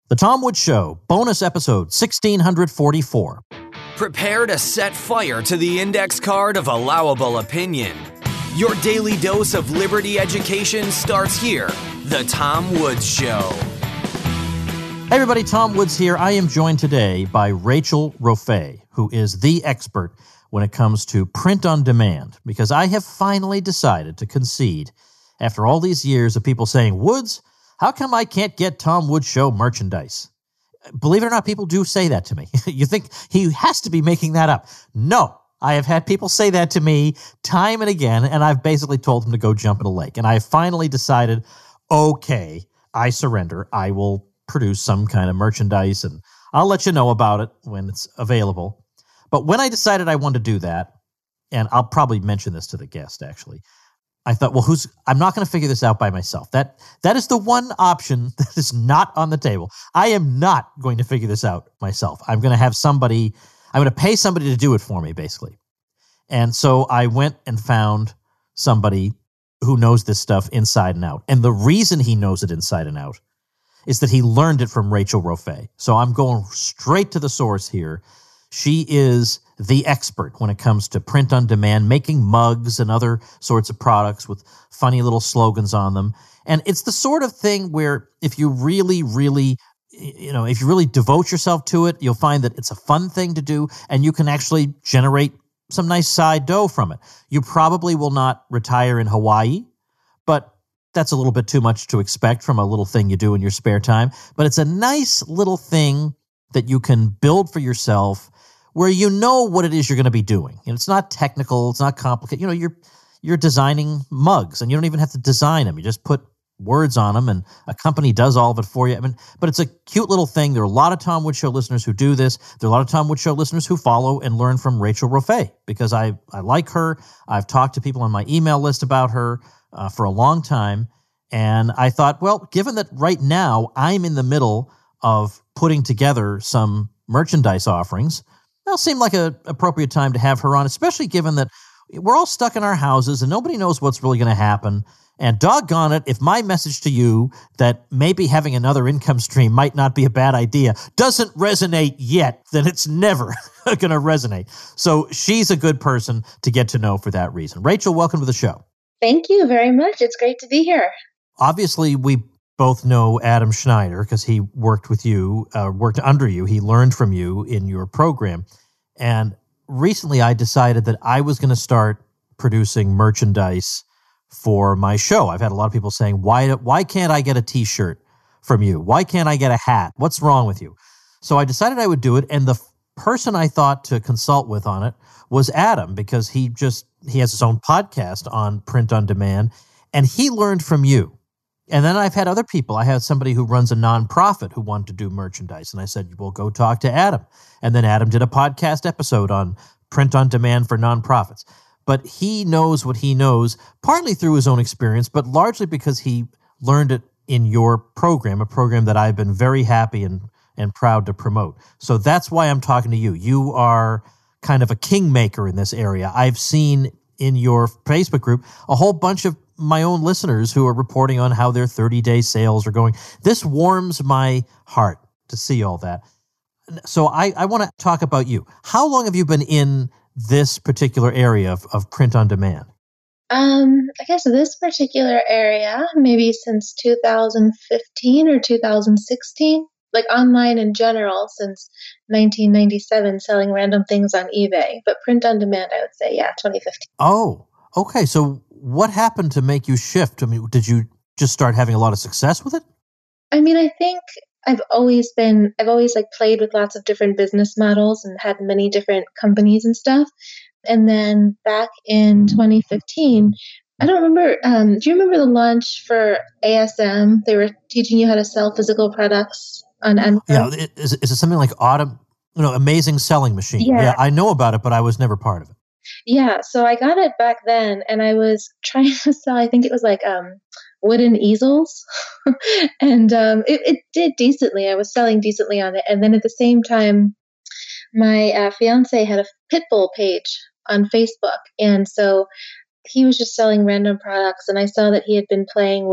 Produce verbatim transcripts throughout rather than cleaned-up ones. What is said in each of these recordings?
The Tom Woods Show, bonus episode sixteen forty-four. Prepare to set fire to the index card of allowable opinion. Your daily dose of liberty education starts here. The Tom Woods Show. Hey everybody, Tom Woods here. I am joined today by Rachel Roffé, who is the expert when it comes to print on demand, because I have finally decided to concede, after all these years of people saying, Woods, how come I can't get Tom Woods Show merchandise? Believe it or not, people do say that to me. You think he has to be making that up. No, I have had people say that to me time and again, and I've basically told them to go jump in a lake. And I finally decided, okay, I surrender. I will produce some kind of merchandise, and I'll let you know about it when it's available. But when I decided I wanted to do that, and I'll probably mention this to the guest, actually, I thought, well, who's? I'm not going to figure this out by myself. That that is the one option that is not on the table. I am not going to figure this out myself. I'm going to have somebody, I'm going to pay somebody to do it for me, basically. And so I went and found somebody who knows this stuff inside and out. And the reason he knows it inside and out is that he learned it from Rachel Roffé. So I'm going straight to the source here. She is the expert when it comes to print on demand, making mugs and other sorts of products with funny little slogans on them. And it's the sort of thing where if you really, really, you know, if you really devote yourself to it, you'll find that it's a fun thing to do and you can actually generate some nice side dough from it. You probably will not retire in Hawaii, but that's a little bit too much to expect from a little thing you do in your spare time. But it's a nice little thing that you can build for yourself where you know what it is you're going to be doing. And it's not technical, it's not complicated. You know, you're you're designing mugs, and you don't even have to design them. You just put words on them, and a company does all of it for you. I mean, but it's a cute little thing. There are a lot of Tom Woods Show listeners who do this. There are a lot of Tom Woods Show listeners who follow and learn from Rachel Roffé, because I, I like her. I've talked to people on my email list about her uh, for a long time. And I thought, well, given that right now I'm in the middle of putting together some merchandise offerings, well, it seemed like an appropriate time to have her on, especially given that we're all stuck in our houses and nobody knows what's really going to happen. And doggone it, if my message to you that maybe having another income stream might not be a bad idea doesn't resonate yet, then it's never going to resonate. So she's a good person to get to know for that reason. Rachel, welcome to the show. Thank you very much. It's great to be here. Obviously, we both know Adam Schneider because he worked with you, uh, worked under you. He learned from you in your program. And recently I decided that I was going to start producing merchandise for my show. I've had a lot of people saying, why, why can't I get a t-shirt from you? Why can't I get a hat? What's wrong with you? So I decided I would do it. And the f- person I thought to consult with on it was Adam, because he just, he has his own podcast on print on demand, and he learned from you. And then I've had other people. I had somebody who runs a nonprofit who wanted to do merchandise. And I said, well, go talk to Adam. And then Adam did a podcast episode on print on demand for nonprofits. But he knows what he knows, partly through his own experience, but largely because he learned it in your program, a program that I've been very happy and, and proud to promote. So that's why I'm talking to you. You are kind of a kingmaker in this area. I've seen in your Facebook group a whole bunch of my own listeners who are reporting on how their thirty-day sales are going. This warms my heart to see all that. So I, I want to talk about you. How long have you been in this particular area of, of print on demand? Um, I guess this particular area, maybe since two thousand fifteen or two thousand sixteen, like online in general, since nineteen ninety-seven, selling random things on eBay. But print on demand, I would say, yeah, twenty fifteen. Oh, okay. So what happened to make you shift? I mean, did you just start having a lot of success with it? I mean, I think I've always been, I've always like played with lots of different business models and had many different companies and stuff. And then back in twenty fifteen, I don't remember, um, do you remember the launch for A S M? They were teaching you how to sell physical products on Endcast. Yeah, is, is it something like Autumn, you know, Amazing Selling Machine? Yeah. yeah, I know about it, but I was never part of it. Yeah, so I got it back then, and I was trying to sell, I think it was like um, wooden easels, and um, it, it did decently. I was selling decently on it, and then at the same time, my uh, fiance had a Pitbull page on Facebook, and so he was just selling random products, and I saw that he had been playing with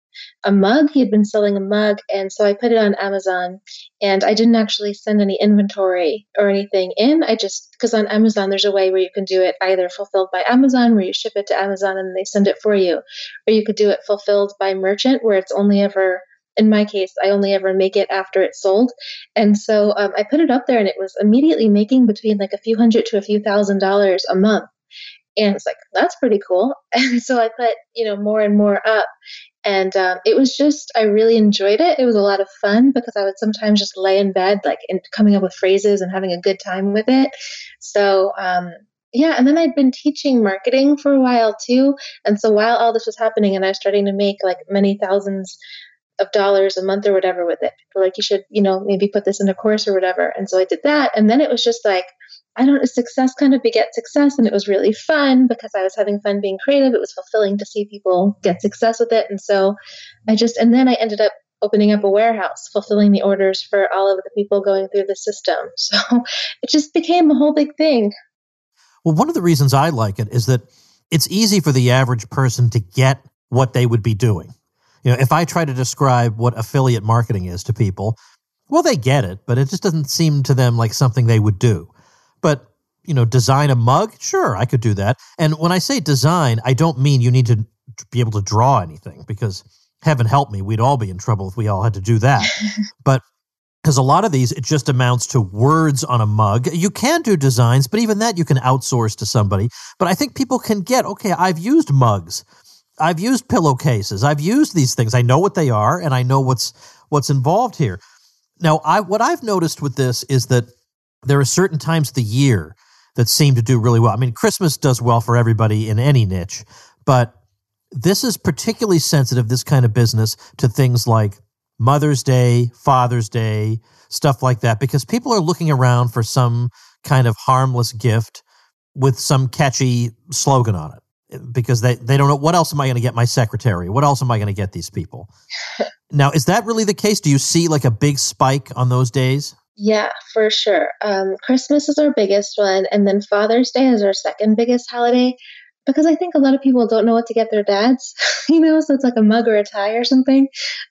a mug. He had been selling a mug. And so I put it on Amazon, and I didn't actually send any inventory or anything in. I just, because on Amazon, there's a way where you can do it either fulfilled by Amazon, where you ship it to Amazon and they send it for you, or you could do it fulfilled by merchant, where it's only ever, in my case, I only ever make it after it's sold. And so um, I put it up there, and it was immediately making between like a few hundred to a few thousand dollars a month. And it's like, that's pretty cool. And so I put, you know, more and more up. And um, it was just, I really enjoyed it. It was a lot of fun because I would sometimes just lay in bed, like, and coming up with phrases and having a good time with it. So, um, yeah. And then I'd been teaching marketing for a while too. And so while all this was happening and I was starting to make like many thousands of dollars a month or whatever with it, people were like, you should, you know, maybe put this in a course or whatever. And so I did that. And then it was just like, I don't know, success kind of begets success. And it was really fun because I was having fun being creative. It was fulfilling to see people get success with it. And so I just, and then I ended up opening up a warehouse, fulfilling the orders for all of the people going through the system. So it just became a whole big thing. Well, one of the reasons I like it is that it's easy for the average person to get what they would be doing. You know, if I try to describe what affiliate marketing is to people, well, they get it, but it just doesn't seem to them like something they would do. But, you know, design a mug? Sure, I could do that. And when I say design, I don't mean you need to be able to draw anything, because heaven help me, we'd all be in trouble if we all had to do that. But because a lot of these, it just amounts to words on a mug. You can do designs, but even that you can outsource to somebody. But I think people can get, okay, I've used mugs. I've used pillowcases. I've used these things. I know what they are, and I know what's what's involved here. Now, I what I've noticed with this is that there are certain times of the year that seem to do really well. I mean, Christmas does well for everybody in any niche, but this is particularly sensitive, this kind of business, to things like Mother's Day, Father's Day, stuff like that, because people are looking around for some kind of harmless gift with some catchy slogan on it, because they, they don't know, what else am I going to get my secretary? What else am I going to get these people? Now, is that really the case? Do you see like a big spike on those days? Yeah, for sure. Um, Christmas is our biggest one, and then Father's Day is our second biggest holiday, because I think a lot of people don't know what to get their dads, you know, so it's like a mug or a tie or something.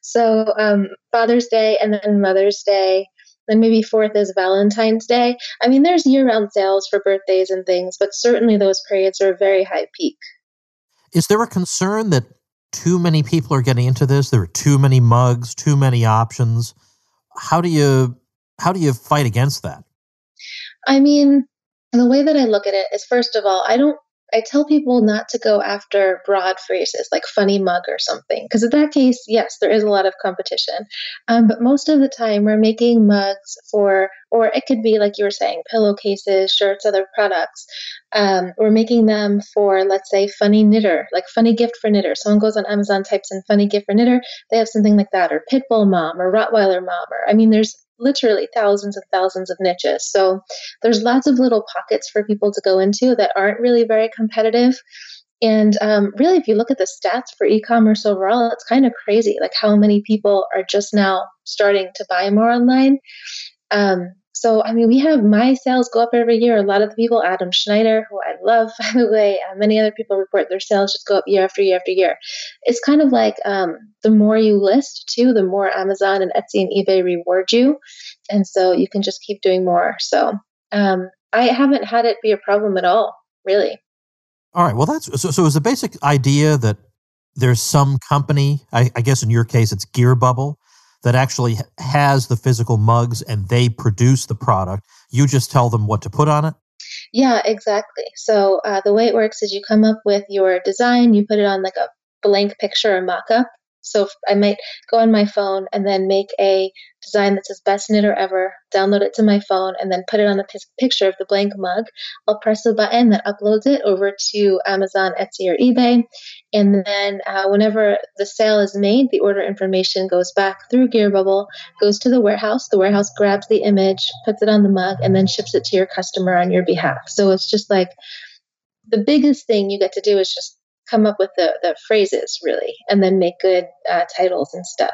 So um, Father's Day, and then Mother's Day, then maybe fourth is Valentine's Day. I mean, there's year-round sales for birthdays and things, but certainly those periods are a very high peak. Is there a concern that too many people are getting into this? There are too many mugs, too many options. How do you... How do you fight against that? I mean, the way that I look at it is, first of all, I don't, I tell people not to go after broad phrases like funny mug or something, because in that case, yes, there is a lot of competition. Um, but most of the time we're making mugs for, or it could be like you were saying, pillowcases, shirts, other products. Um, we're making them for, let's say, funny knitter, like funny gift for knitter. Someone goes on Amazon, types in funny gift for knitter, they have something like that, or Pitbull mom, or Rottweiler mom, or, I mean, there's literally thousands and thousands of niches. So there's lots of little pockets for people to go into that aren't really very competitive. And um, really, if you look at the stats for e-commerce overall, it's kind of crazy, like how many people are just now starting to buy more online. Um, so, I mean, we have my sales go up every year. A lot of the people, Adam Schneider, who I love, by the way, uh, many other people report their sales just go up year after year after year. It's kind of like um, the more you list, too, the more Amazon and Etsy and eBay reward you. And so you can just keep doing more. So um, I haven't had it be a problem at all, really. All right. Well, that's so. So is the basic idea that there's some company, I, I guess in your case, it's Gear Bubble, that actually has the physical mugs and they produce the product. You just tell them what to put on it? Yeah, exactly. So uh, the way it works is you come up with your design, you put it on like a blank picture or mock-up. So if I might go on my phone and then make a design that says best knitter ever, download it to my phone, and then put it on a p- picture of the blank mug. I'll press a button that uploads it over to Amazon, Etsy, or eBay. And then uh, whenever the sale is made, the order information goes back through GearBubble, goes to the warehouse. The warehouse grabs the image, puts it on the mug, and then ships it to your customer on your behalf. So it's just like the biggest thing you get to do is just come up with the, the phrases, really, and then make good uh, titles and stuff.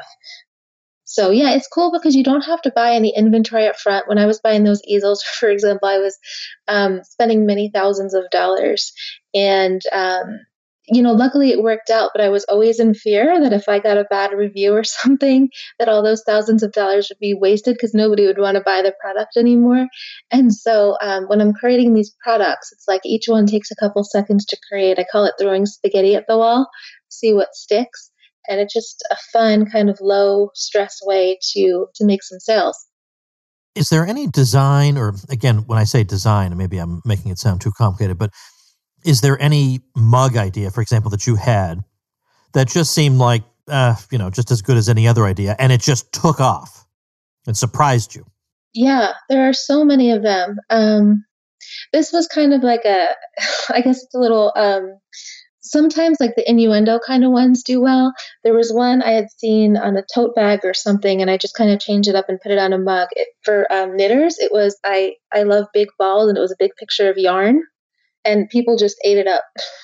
So yeah, it's cool because you don't have to buy any inventory up front. When I was buying those easels, for example, I was um, spending many thousands of dollars, and um, you know, luckily it worked out, but I was always in fear that if I got a bad review or something, that all those thousands of dollars would be wasted because nobody would want to buy the product anymore. And so um, when I'm creating these products, it's like each one takes a couple seconds to create. I call it throwing spaghetti at the wall, see what sticks. And it's just a fun kind of low stress way to to make some sales. Is there any design, or again, when I say design, maybe I'm making it sound too complicated, but is there any mug idea, for example, that you had that just seemed like, uh, you know, just as good as any other idea, and it just took off and surprised you? Yeah, there are so many of them. Um, this was kind of like a, I guess it's a little, um, sometimes like the innuendo kind of ones do well. There was one I had seen on a tote bag or something, and I just kind of changed it up and put it on a mug. It, for um, knitters, it was, I, I love big balls, and it was a big picture of yarn. And people just ate it up.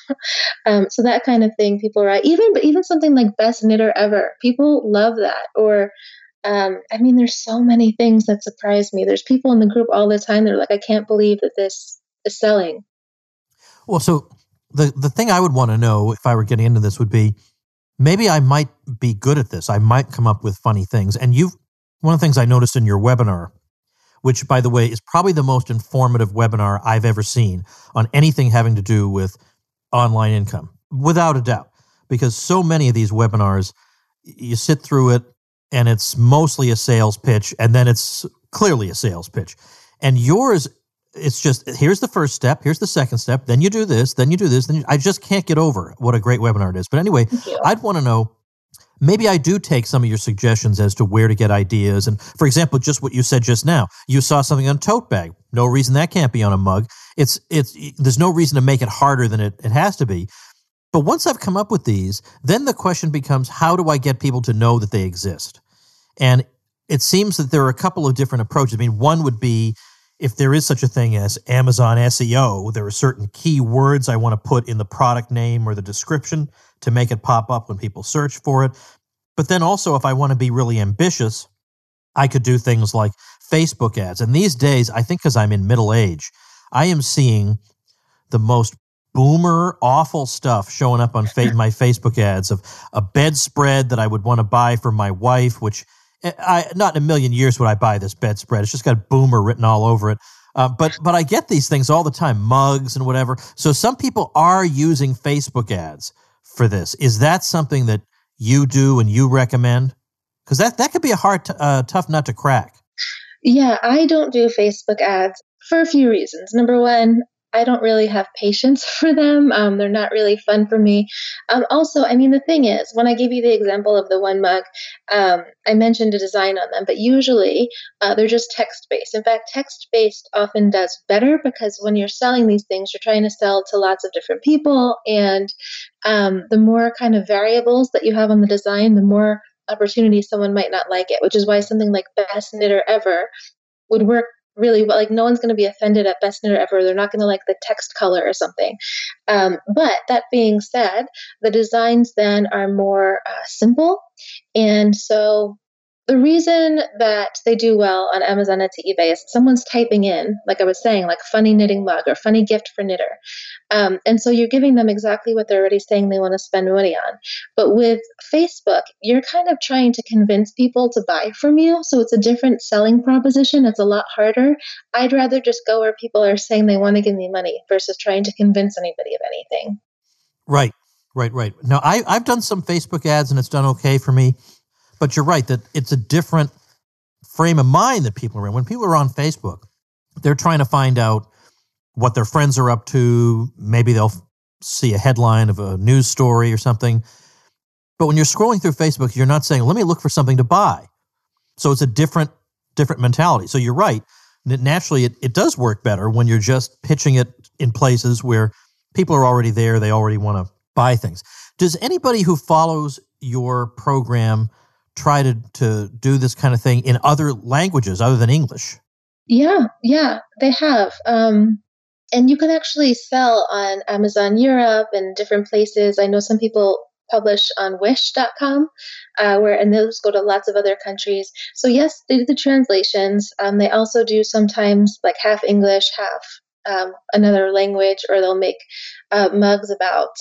um, so that kind of thing, people are even, but even something like best knitter ever, people love that. Or, um, I mean, there's so many things that surprise me. There's people in the group all the time. They're like, I can't believe that this is selling. Well, so the the thing I would want to know if I were getting into this would be, maybe I might be good at this. I might come up with funny things. And you've, one of the things I noticed in your webinar, which, by the way, is probably the most informative webinar I've ever seen on anything having to do with online income, without a doubt, because so many of these webinars, you sit through it and it's mostly a sales pitch, and then it's clearly a sales pitch. And yours, it's just, here's the first step, here's the second step, then you do this, then you do this. Then you, I just can't get over what a great webinar it is. But anyway, I'd want to know, maybe I do take some of your suggestions as to where to get ideas. And for example, just what you said just now, you saw something on a tote bag. No reason that can't be on a mug. It's, it's, there's no reason to make it harder than it, it has to be. But once I've come up with these, then the question becomes, how do I get people to know that they exist? And it seems that there are a couple of different approaches. I mean, one would be, if there is such a thing as Amazon S E O, there are certain key words I want to put in the product name or the description to make it pop up when people search for it. But then also, if I want to be really ambitious, I could do things like Facebook ads. And these days, I think because I'm in middle age, I am seeing the most boomer, awful stuff showing up on fa- my Facebook ads of a bedspread that I would want to buy for my wife, which I, not in a million years would I buy this bedspread. It's just got boomer written all over it. Uh, but but I get these things all the time, mugs and whatever. So some people are using Facebook ads for this. Is that something that you do and you recommend? Because that, that could be a hard, t- uh, tough nut to crack. Yeah, I don't do Facebook ads for a few reasons. Number one, I don't really have patience for them. Um, they're not really fun for me. Um, also, I mean, the thing is, when I gave you the example of the one mug, um, I mentioned a design on them, but usually uh, they're just text-based. In fact, text-based often does better because when you're selling these things, you're trying to sell to lots of different people. And um, the more kind of variables that you have on the design, the more opportunity someone might not like it, which is why something like Best Knitter Ever would work really well. Like, no one's going to be offended at Best Knitter Ever. They're not going to like the text color or something. Um, but that being said, the designs then are more uh, simple. And so the reason that they do well on Amazon, Etsy, eBay is someone's typing in, like I was saying, like funny knitting mug or funny gift for knitter. Um, and so you're giving them exactly what they're already saying they want to spend money on. But with Facebook, you're kind of trying to convince people to buy from you. So it's a different selling proposition. It's a lot harder. I'd rather just go where people are saying they want to give me money versus trying to convince anybody of anything. Right, right, right. Now, I, I've done some Facebook ads and it's done okay for me. But you're right that it's a different frame of mind that people are in. When people are on Facebook, they're trying to find out what their friends are up to. Maybe they'll see a headline of a news story or something. But when you're scrolling through Facebook, you're not saying, let me look for something to buy. So it's a different different mentality. So you're right. Naturally, it, it does work better when you're just pitching it in places where people are already there. They already want to buy things. Does anybody who follows your program try to, to do this kind of thing in other languages other than English? Yeah, yeah, they have. Um, and you can actually sell on Amazon Europe and different places. I know some people publish on wish dot com, uh, where and those go to lots of other countries. So yes, they do the translations. Um, they also do sometimes like half English, half um, another language, or they'll make uh, mugs about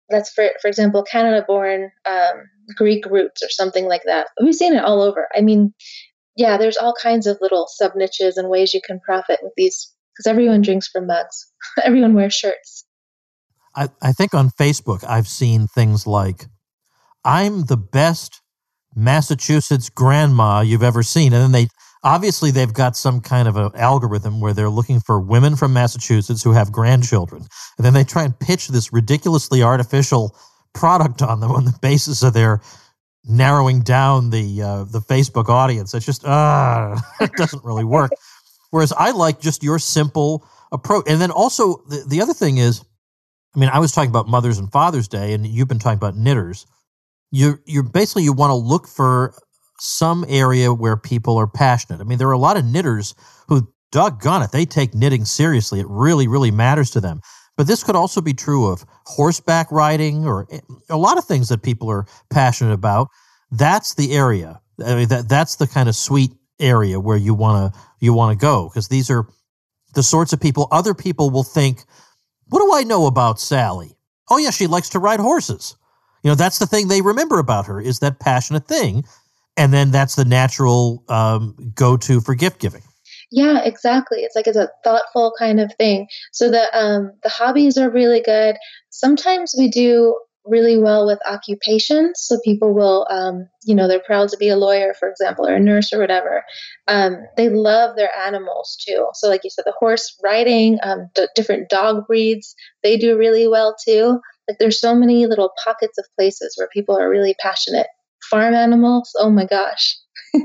that's for for example, Canada-born um, Greek roots or something like that. We've seen it all over. I mean, yeah, there's all kinds of little sub niches and ways you can profit with these because everyone drinks from mugs. Everyone wears shirts. I, I think on Facebook, I've seen things like, I'm the best Massachusetts grandma you've ever seen. And then they, obviously they've got some kind of an algorithm where they're looking for women from Massachusetts who have grandchildren. And then they try and pitch this ridiculously artificial product on them on the basis of their narrowing down the uh, the Facebook audience. It's just, ah, uh, it doesn't really work. Whereas I like just your simple approach. And then also the, the other thing is, I mean, I was talking about Mother's and Father's Day, and you've been talking about knitters. You're, you're basically, you want to look for some area where people are passionate. I mean, there are a lot of knitters who, doggone it, they take knitting seriously. It really, really matters to them. But this could also be true of horseback riding or a lot of things that people are passionate about. That's the area. I mean, that that's the kind of sweet area where you want to you want to go, because these are the sorts of people other people will think, what do I know about Sally? Oh, yeah, she likes to ride horses. You know, that's the thing they remember about her, is that passionate thing. And then that's the natural um, go-to for gift giving. Yeah, exactly. It's like it's a thoughtful kind of thing. So the um, the hobbies are really good. Sometimes we do really well with occupations. So people will, um, you know, they're proud to be a lawyer, for example, or a nurse or whatever. Um, they love their animals too. So like you said, the horse riding, um, d- different dog breeds, they do really well too. Like there's so many little pockets of places where people are really passionate. Farm animals, oh my gosh.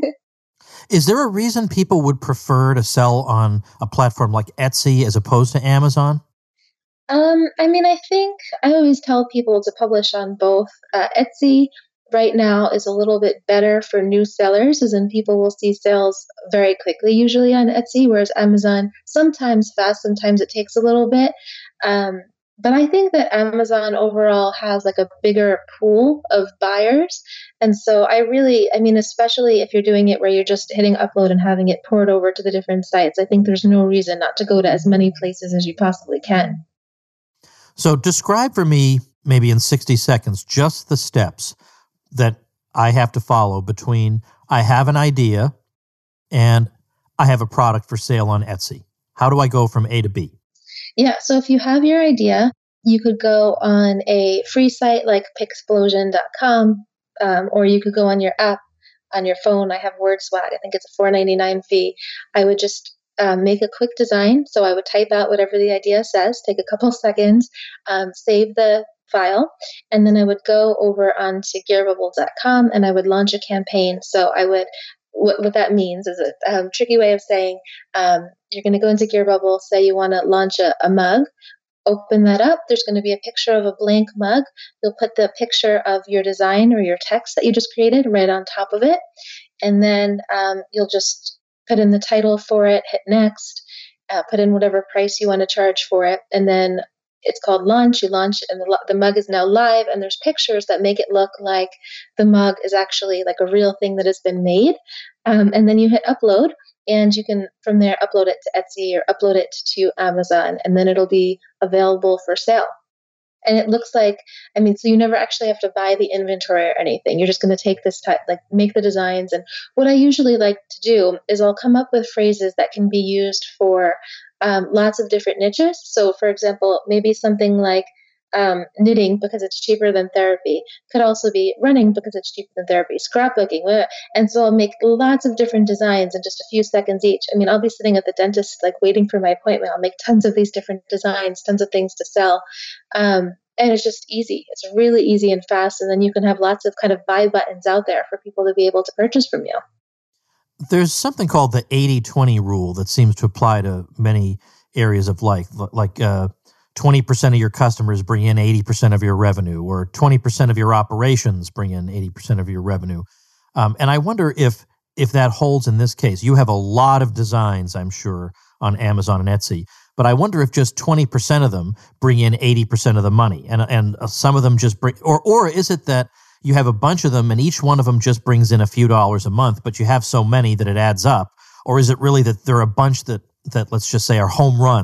Is there a reason people would prefer to sell on a platform like Etsy as opposed to Amazon? Um, I mean, I think I always tell people to publish on both. Uh, Etsy right now is a little bit better for new sellers, as in people will see sales very quickly usually on Etsy, whereas Amazon sometimes fast, sometimes it takes a little bit. Um, but I think that Amazon overall has like a bigger pool of buyers. And so I really, I mean, especially if you're doing it where you're just hitting upload and having it poured over to the different sites, I think there's no reason not to go to as many places as you possibly can. So describe for me, maybe in sixty seconds, just the steps that I have to follow between I have an idea and I have a product for sale on Etsy. How do I go from A to B? Yeah, so if you have your idea, you could go on a free site like Pixplosion dot com, um, or you could go on your app on your phone. I have WordSwag. I think it's a four ninety-nine fee. I would just Um, make a quick design. So I would type out whatever the idea says, take a couple seconds, um, save the file, and then I would go over onto gear bubble dot com and I would launch a campaign. So I would, what, what that means is a um, tricky way of saying um, you're going to go into Gearbubble, say you want to launch a, a mug, open that up. There's going to be a picture of a blank mug. You'll put the picture of your design or your text that you just created right on top of it. And then um, you'll just put in the title for it, hit next, uh, put in whatever price you want to charge for it, and then it's called launch. You launch, and the, the mug is now live, and there's pictures that make it look like the mug is actually like a real thing that has been made. Um, and then you hit upload, and you can, from there, upload it to Etsy or upload it to Amazon, and then it'll be available for sale. And it looks like, I mean, so you never actually have to buy the inventory or anything. You're just going to take this type, like make the designs. And what I usually like to do is I'll come up with phrases that can be used for um, lots of different niches. So for example, maybe something like um, knitting because it's cheaper than therapy, could also be running because it's cheaper than therapy, scrapbooking. And so I'll make lots of different designs in just a few seconds each. I mean, I'll be sitting at the dentist, like waiting for my appointment. I'll make tons of these different designs, tons of things to sell. Um, and it's just easy. It's really easy and fast. And then you can have lots of kind of buy buttons out there for people to be able to purchase from you. There's something called the eighty twenty rule that seems to apply to many areas of life, like uh, twenty percent of your customers bring in eighty percent of your revenue, or twenty percent of your operations bring in eighty percent of your revenue. Um, and I wonder if if that holds in this case. You have a lot of designs, I'm sure, on Amazon and Etsy, but I wonder if just twenty percent of them bring in eighty percent of the money, and and some of them just bring, or or is it that you have a bunch of them and each one of them just brings in a few dollars a month, but you have so many that it adds up? Or is it really that there are a bunch that, that let's just say are home runs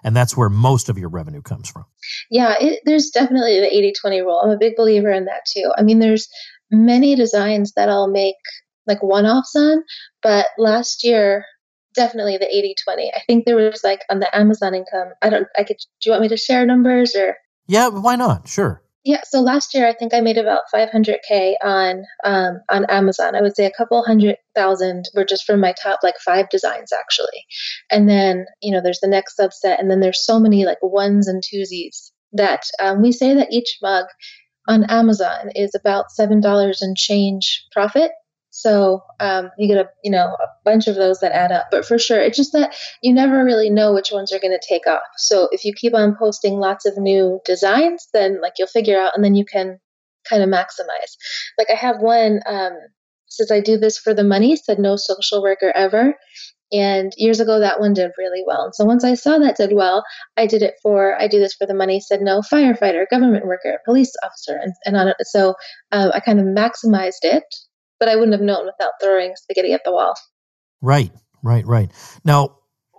and that's where most of your revenue comes from. Yeah, it, there's definitely the eighty twenty rule. I'm a big believer in that too. I mean, there's many designs that I'll make like one-offs on, but last year, definitely the eighty twenty. I think there was like on the Amazon income, I don't, I could, do you want me to share numbers or? Yeah, why not? Sure. Yeah, so last year I think I made about five hundred K on um, on Amazon. I would say a couple hundred thousand were just from my top like five designs actually. And then, you know, there's the next subset, and then there's so many like ones and twosies that um, we say that each mug on Amazon is about seven dollars and change profit. So um, you get a you know a bunch of those that add up. But for sure, it's just that you never really know which ones are going to take off. So if you keep on posting lots of new designs, then like you'll figure out, and then you can kind of maximize. Like I have one, um, says I do this for the money, said no social worker ever. And years ago, that one did really well. And so once I saw that did well, I did it for, I do this for the money, said no firefighter, government worker, police officer. And, and on it. So um, I kind of maximized it, but I wouldn't have known without throwing spaghetti at the wall. Right, right, right. Now,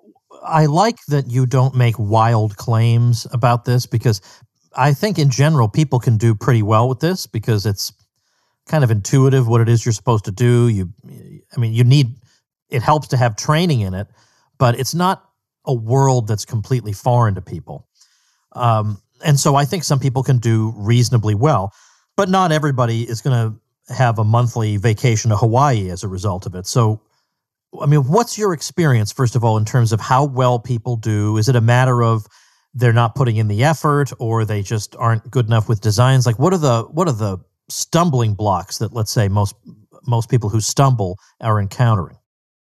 I like that you don't make wild claims about this, because I think in general, people can do pretty well with this because it's kind of intuitive what it is you're supposed to do. You, I mean, you need, it helps to have training in it, but it's not a world that's completely foreign to people. Um, and so I think some people can do reasonably well, but not everybody is going to have a monthly vacation to Hawaii as a result of it. So, I mean, what's your experience, first of all, in terms of how well people do? Is it a matter of they're not putting in the effort, or they just aren't good enough with designs? Like, what are the what are the stumbling blocks that, let's say, most most people who stumble are encountering?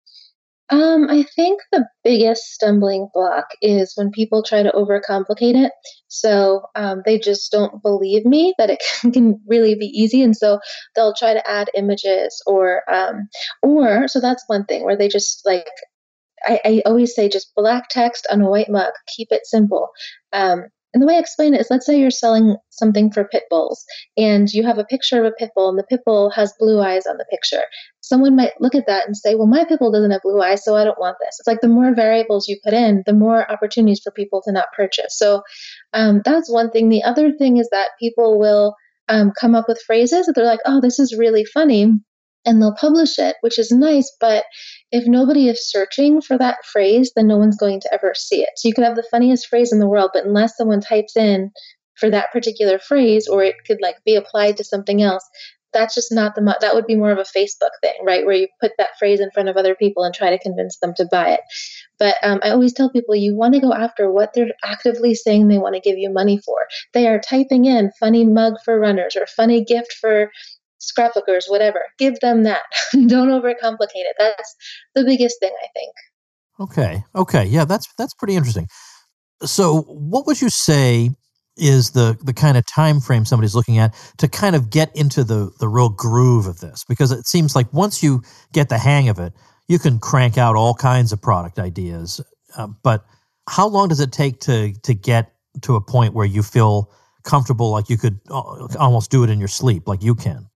Um, I think the biggest stumbling block is when people try to overcomplicate it. So um, they just don't believe me that it can, can really be easy, and so they'll try to add images or um, or so that's one thing where they just like I, I always say just black text on a white mug, keep it simple. Um, and the way I explain it is, let's say you're selling something for pit bulls and you have a picture of a pit bull and the pit bull has blue eyes on the picture. Someone might look at that and say, well, my pit bull doesn't have blue eyes, so I don't want this. It's like the more variables you put in, the more opportunities for people to not purchase. So um, that's one thing. The other thing is that people will um, come up with phrases that they're like, oh, this is really funny. And they'll publish it, which is nice, but if nobody is searching for that phrase, then no one's going to ever see it. So you could have the funniest phrase in the world, but unless someone types in for that particular phrase, or it could like be applied to something else, that's just not the, that would be more of a Facebook thing, right? Where you put that phrase in front of other people and try to convince them to buy it. But um, I always tell people, you want to go after what they're actively saying they want to give you money for. They are typing in funny mug for runners or funny gift for scrapbookers, whatever. Give them that. Don't overcomplicate it. That's the biggest thing, I think. Okay. Okay. Yeah, that's that's pretty interesting. So what would you say is the the kind of time frame somebody's looking at to kind of get into the the real groove of this? Because it seems like once you get the hang of it, you can crank out all kinds of product ideas. Uh, but how long does it take to to get to a point where you feel comfortable, like you could almost do it in your sleep, like you can?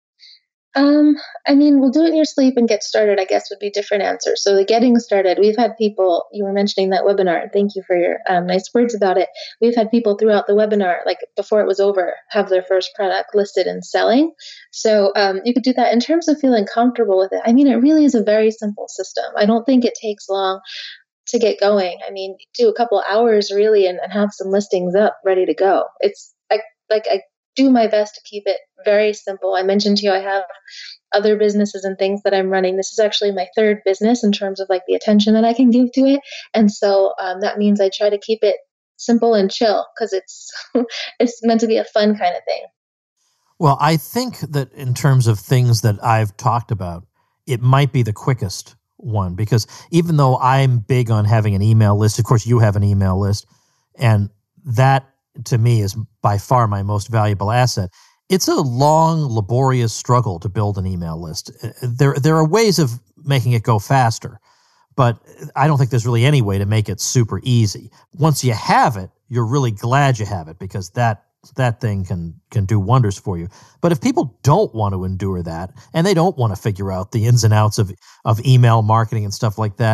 Um, I mean, we'll do it in your sleep and get started, I guess, would be different answers. So the getting started, we've had people, you were mentioning that webinar, and thank you for your um, nice words about it. We've had people throughout the webinar, like before it was over, have their first product listed and selling. So um, you could do that in terms of feeling comfortable with it. I mean, it really is a very simple system. I don't think it takes long to get going. I mean, do a couple hours really and, and have some listings up ready to go. It's like, like I do my best to keep it very simple. I mentioned to you, I have other businesses and things that I'm running. This is actually my third business in terms of like the attention that I can give to it. And so um, that means I try to keep it simple and chill because it's, it's meant to be a fun kind of thing. Well, I think that in terms of things that I've talked about, it might be the quickest one, because even though I'm big on having an email list, of course you have an email list, and that to me is by far my most valuable asset. It's a long, laborious struggle to build an email list. There, there are ways of making it go faster, but I don't think there's really any way to make it super easy. Once you have it, you're really glad you have it, because that that thing can can do wonders for you. But if people don't want to endure that, and they don't want to figure out the ins and outs of, of email marketing and stuff like that,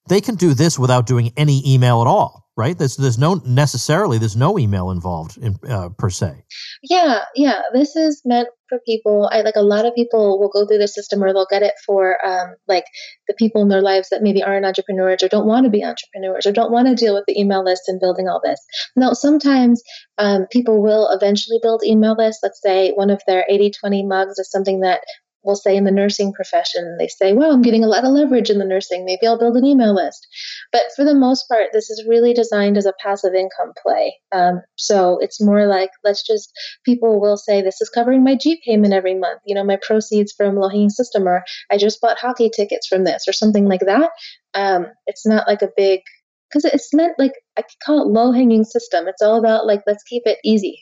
they can do this without doing any email at all, right? There's, there's no necessarily, there's no email involved in uh, per se. Yeah, yeah. This is meant for people. I like a lot of people will go through the system, or they'll get it for um, like the people in their lives that maybe aren't entrepreneurs or don't want to be entrepreneurs or don't want to deal with the email list and building all this. Now, sometimes um, people will eventually build email lists. Let's say one of their eighty twenty mugs is something that we'll say in the nursing profession, they say, well, I'm getting a lot of leverage in the nursing. Maybe I'll build an email list. But for the most part, this is really designed as a passive income play. Um, so it's more like, let's just, people will say, this is covering my Jeep payment every month, you know, my proceeds from low-hanging system, or I just bought hockey tickets from this, or something like that. Um, it's not like a big, because it's meant like, I could call it low-hanging system. It's all about like, let's keep it easy.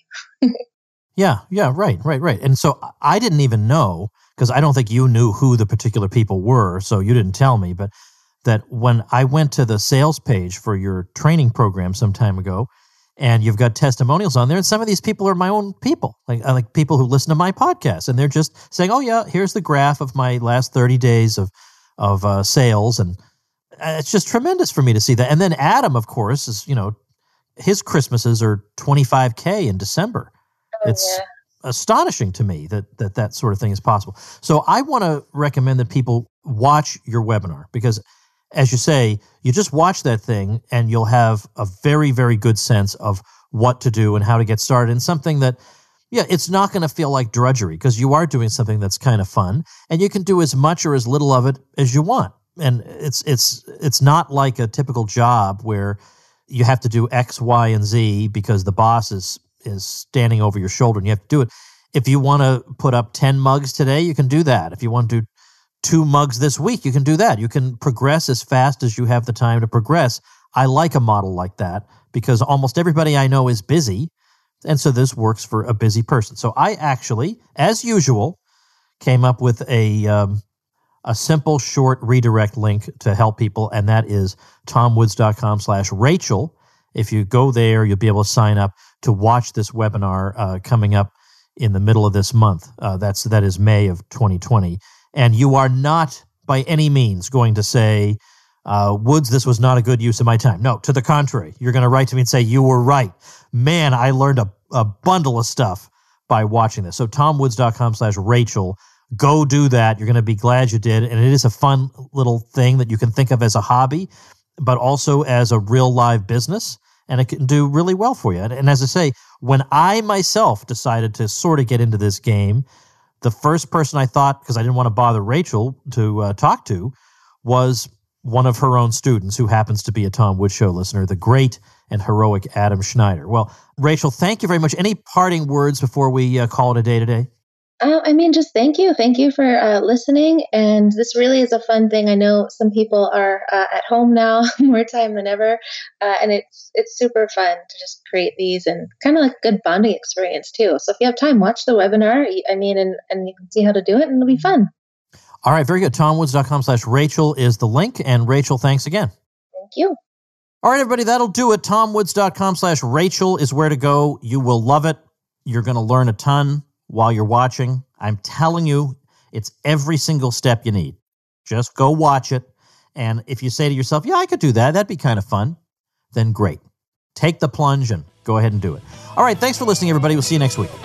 Yeah, yeah, right, right, right. And so I didn't even know, because I don't think you knew who the particular people were, so you didn't tell me, but that when I went to the sales page for your training program some time ago, and you've got testimonials on there, and some of these people are my own people, like like people who listen to my podcast, and they're just saying, oh yeah, here's the graph of my last thirty days of, of uh, sales, and it's just tremendous for me to see that. And then Adam, of course, is, you know, his Christmases are twenty-five K in December. Oh, it's yeah. astonishing to me that, that that sort of thing is possible. So I want to recommend that people watch your webinar, because as you say, you just watch that thing and you'll have a very, very good sense of what to do and how to get started, and something that, yeah, it's not going to feel like drudgery, because you are doing something that's kind of fun, and you can do as much or as little of it as you want. And it's it's it's not like a typical job where you have to do X, Y, and Z because the boss is is standing over your shoulder and you have to do it. If you want to put up ten mugs today, you can do that. If you want to do two mugs this week, you can do that. You can progress as fast as you have the time to progress. I like a model like that because almost everybody I know is busy, and so this works for a busy person. So I actually, as usual, came up with a um, a simple, short redirect link to help people, and that is tomwoods.com slash Rachel. If you go there, you'll be able to sign up to watch this webinar uh, coming up in the middle of this month. Uh, that's that is May of twenty twenty. And you are not by any means going to say, uh, Woods, this was not a good use of my time. No, to the contrary. You're going to write to me and say, you were right. Man, I learned a, a bundle of stuff by watching this. So tomwoods.com slash Rachel. Go do that. You're going to be glad you did. And it is a fun little thing that you can think of as a hobby, but also as a real live business. And it can do really well for you. And, and as I say, when I myself decided to sort of get into this game, the first person I thought, because I didn't want to bother Rachel to uh, talk to, was one of her own students who happens to be a Tom Woods Show listener, the great and heroic Adam Schneider. Well, Rachel, thank you very much. Any parting words before we uh, call it a day today? Uh, I mean, just thank you. Thank you for uh, listening. And this really is a fun thing. I know some people are uh, at home now more time than ever. Uh, and it's it's super fun to just create these, and kind of like a good bonding experience too. So if you have time, watch the webinar. I mean, and, and you can see how to do it, and it'll be fun. All right, very good. tomwoods.com slash Rachel is the link. And Rachel, thanks again. Thank you. All right, everybody, that'll do it. tomwoods.com slash Rachel is where to go. You will love it. You're going to learn a ton while you're watching. I'm telling you, it's every single step you need. Just go watch it. And if you say to yourself, yeah, I could do that, that'd be kind of fun, then great. Take the plunge and go ahead and do it. All right, thanks for listening, everybody. We'll see you next week.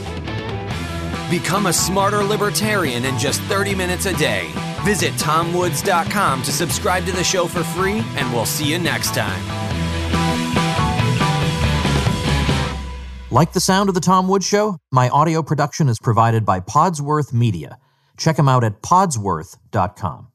Become a smarter libertarian in just thirty minutes a day. Visit tom woods dot com to subscribe to the show for free, and we'll see you next time. Like the sound of The Tom Woods Show? My audio production is provided by Podsworth Media. Check them out at podsworth dot com.